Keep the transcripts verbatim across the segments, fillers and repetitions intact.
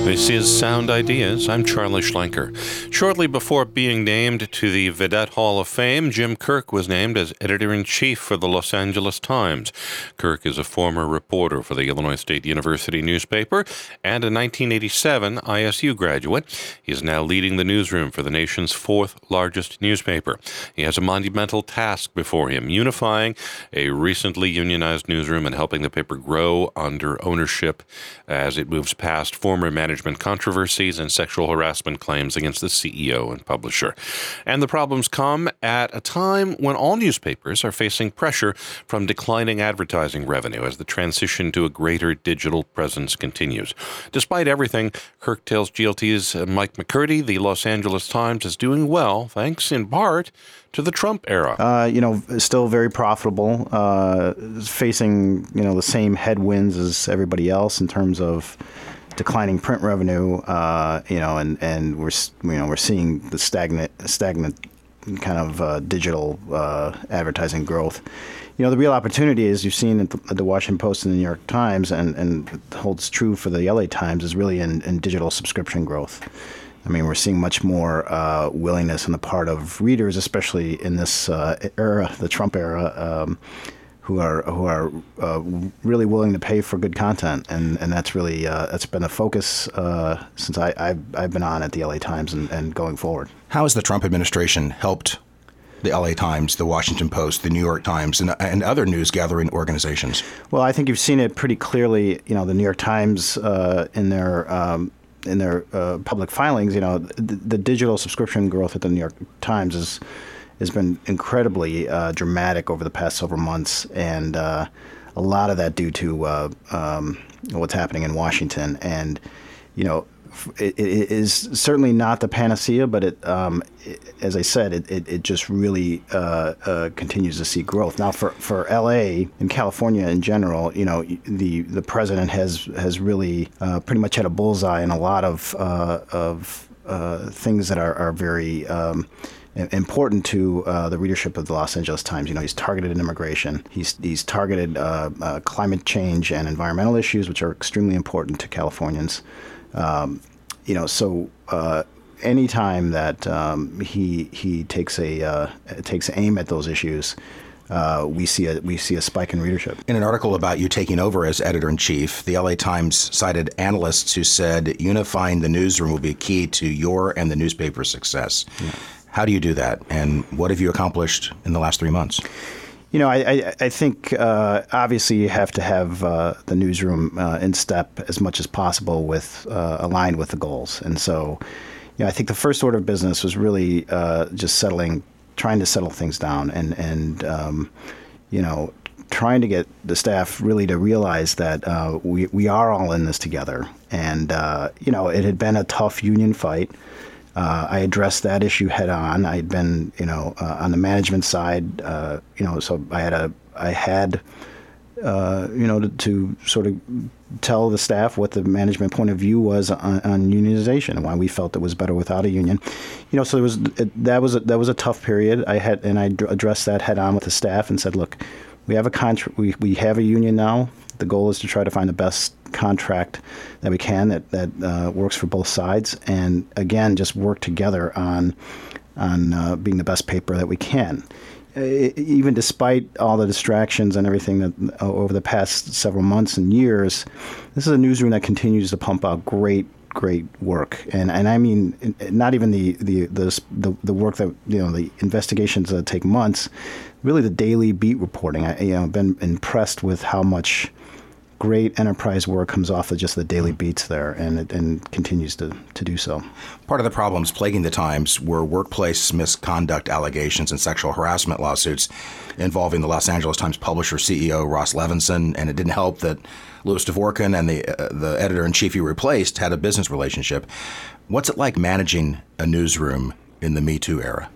This is Sound Ideas. I'm Charlie Schlenker. Shortly before being named to the Vedette Hall of Fame, Jim Kirk was named as editor-in-chief for the Los Angeles Times. Kirk is a former reporter for the Illinois State University newspaper and a nineteen eighty-seven I S U graduate. He is now leading the newsroom for the nation's fourth largest newspaper. He has a monumental task before him, unifying a recently unionized newsroom and helping the paper grow under ownership as it moves past former management controversies and sexual harassment claims against the C E O and publisher. And the problems come at a time when all newspapers are facing pressure from declining advertising revenue as the transition to a greater digital presence continues. Despite everything, Kirk tells G L T's Mike McCurdy the Los Angeles Times is doing well, thanks in part to the Trump era. Uh, you know, still very profitable, uh, facing, you know, the same headwinds as everybody else in terms of declining print revenue, uh, you know, and, and we're, you know, we're seeing the stagnant, stagnant kind of uh, digital uh, advertising growth. You know, the real opportunity, as you've seen at the, at the Washington Post and the New York Times, and, and holds true for the L A Times, is really in, in digital subscription growth. I mean, we're seeing much more uh, willingness on the part of readers, especially in this uh, era, the Trump era, um, who are who are uh, really willing to pay for good content, and and that's really uh, that's been a focus uh, since I I've, I've been on at the L A Times and, and going forward. How has the Trump administration helped the L A Times, the Washington Post, the New York Times, and, and other news gathering organizations? Well, I think you've seen it pretty clearly. You know, the New York Times uh, in their um, in their uh, public filings. You know, the, the digital subscription growth at the New York Times is. has been incredibly uh, dramatic over the past several months, and uh, a lot of that due to uh, um, what's happening in Washington. And, you know, it, it is certainly not the panacea, but it, um, it as I said, it, it, it just really uh, uh, continues to see growth. Now, for, for L A and California in general, you know, the the president has has really uh, pretty much had a bullseye in a lot of uh, of uh, things that are are very um, important to uh, the readership of the Los Angeles Times. You know, he's targeted immigration. He's he's targeted uh, uh, climate change and environmental issues, which are extremely important to Californians. Um, you know, so uh, any time that um, he he takes a uh, takes aim at those issues, uh, we see a we see a spike in readership. In an article about you taking over as editor-in-chief, the L A Times cited analysts who said unifying the newsroom will be key to your and the newspaper's success. Yeah. How do you do that, and what have you accomplished in the last three months? You know, I, I, I think uh, obviously you have to have uh, the newsroom uh, in step as much as possible with uh, aligned with the goals. And so, you know, I think the first order of business was really uh, just settling, trying to settle things down, and and um, you know, trying to get the staff really to realize that uh, we we are all in this together. And uh, you know, it had been a tough union fight. Uh, I addressed that issue head on. I had been, you know, uh, on the management side, uh, you know, so I had a, I had, uh, you know, to, to sort of tell the staff what the management point of view was on, on unionization and why we felt it was better without a union. You know, so it was it, that was a, that was a tough period. I had and I addressed that head on with the staff and said, look, we have a contract. We we have a union now. The goal is to try to find the best contract that we can that that uh, works for both sides, and again, just work together on on uh, being the best paper that we can. Uh, even despite all the distractions and everything that uh, over the past several months and years, this is a newsroom that continues to pump out great, great work, and and I mean not even the the the the, the work that you know the investigations that take months, really the daily beat reporting. I you know been impressed with how much great enterprise work comes off of just the daily beats there, and it and continues to, to do so. Part of the problems plaguing the Times were workplace misconduct allegations and sexual harassment lawsuits involving the Los Angeles Times publisher C E O Ross Levinson, and it didn't help that Louis Dvorkin and the uh, the editor-in-chief you replaced had a business relationship. What's it like managing a newsroom in the Me Too era?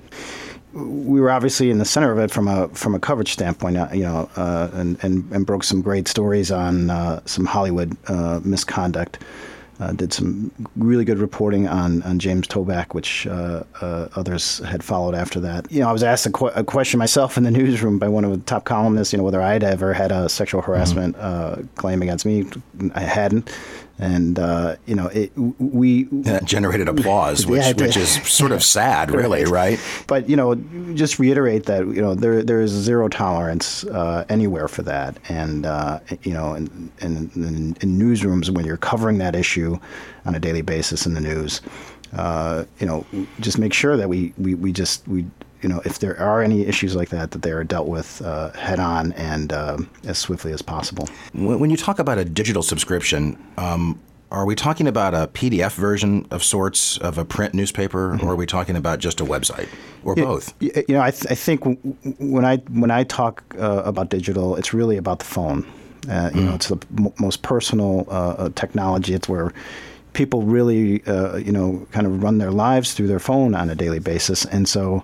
We were obviously in the center of it from a from a coverage standpoint, uh, you know, uh, and, and and broke some great stories on uh, some Hollywood uh, misconduct. Uh, did some really good reporting on, on James Toback, which uh, uh, others had followed after that. You know, I was asked a, qu- a question myself in the newsroom by one of the top columnists, you know, whether I'd ever had a sexual harassment mm-hmm. uh, claim against me. I hadn't. And, uh, you know, it, we... That generated applause, which, yeah, which is sort of sad, really, right? But, you know, just reiterate that, you know, there there is zero tolerance uh, anywhere for that. And, uh, you know, in, in, in, in newsrooms, when you're covering that issue on a daily basis in the news, uh, you know, just make sure that we, we, we just... we you know, if there are any issues like that, that they are dealt with uh, head on and uh, as swiftly as possible. When you talk about a digital subscription, um, are we talking about a P D F version of sorts of a print newspaper, mm-hmm. or are we talking about just a website, or you, both? You know, I, th- I think when I when I talk uh, about digital, it's really about the phone. Uh, you mm. know, it's the m- most personal uh, technology. It's where people really, uh, you know, kind of run their lives through their phone on a daily basis, and so.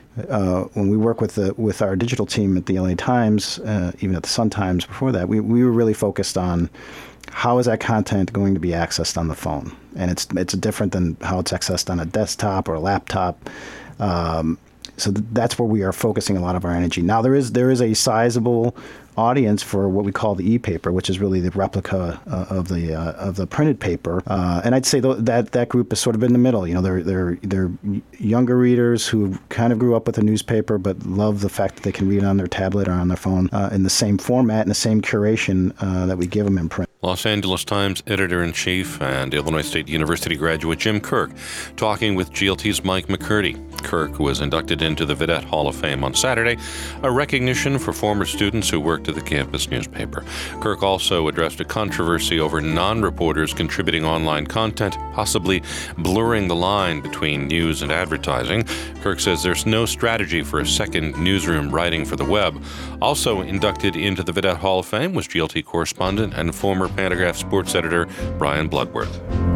Uh, when we work with the with our digital team at the L A Times, uh, even at the Sun Times before that, we, we were really focused on how is that content going to be accessed on the phone, and it's it's different than how it's accessed on a desktop or a laptop. Um, so th- that's where we are focusing a lot of our energy. Now there is there is a sizable audience for what we call the e-paper, which is really the replica uh, of the uh, of the printed paper, uh, and I'd say th- that that group is sort of in the middle. You know, they're they're they're younger readers who kind of grew up with a newspaper, but love the fact that they can read it on their tablet or on their phone uh, in the same format and the same curation uh, that we give them in print. Los Angeles Times editor-in-chief and Illinois State University graduate Jim Kirk talking with G L T's Mike McCurdy. Kirk was inducted into the Vidette Hall of Fame on Saturday, a recognition for former students who worked at the campus newspaper. Kirk also addressed a controversy over non-reporters contributing online content, possibly blurring the line between news and advertising. Kirk says there's no strategy for a second newsroom writing for the web. Also inducted into the Vidette Hall of Fame was G L T correspondent and former Pantagraph sports editor Brian Bloodworth.